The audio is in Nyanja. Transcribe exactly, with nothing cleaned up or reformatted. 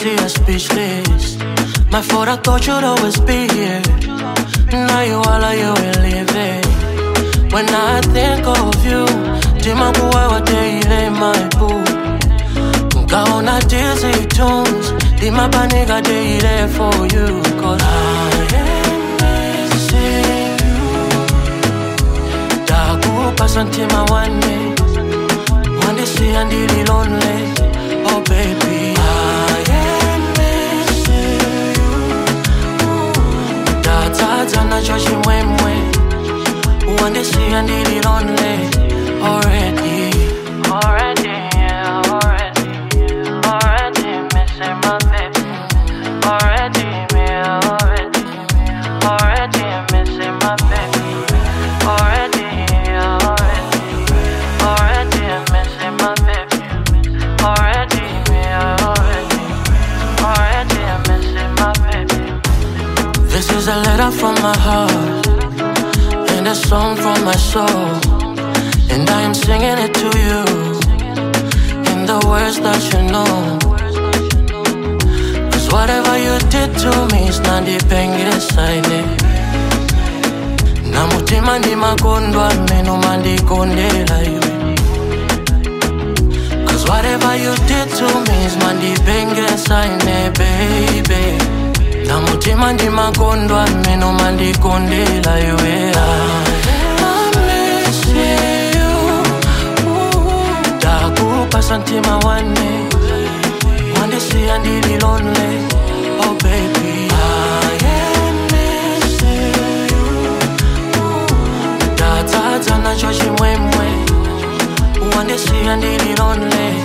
see you speechless. My fault, I thought you'd always be here. Now you all are you will leave it. When I think of you, Dima kuwa wa teile my boo. Kaona dizzy tunes, Dima paniga teile for you. Cause I am missing you. Daku pasantima one day, one day see and really lonely. Oh baby, I am missing you. Tata na choshi mwemwe. One day see and really lonely. Already, already, yeah, already, already missing my baby. Already, yeah, already, already missing my baby. Already, yeah, already, already missing my baby. Already, yeah, already, already missing my baby. This is a letter from my heart and a song from my soul, and I am singing it to you in the words that you know. Cause whatever you did to me is not dependent side. Na mutima ndi makondwa meno mandi kondela iwe. Cause whatever you did to me is not dependent side, baby. Na mutima ndi makondwa meno mandi kondela iwe. I miss you. Daku pasantima one day, one day see and really lonely. Oh baby, I am missing you. Tata na choshi mwemwe, one day see and really lonely.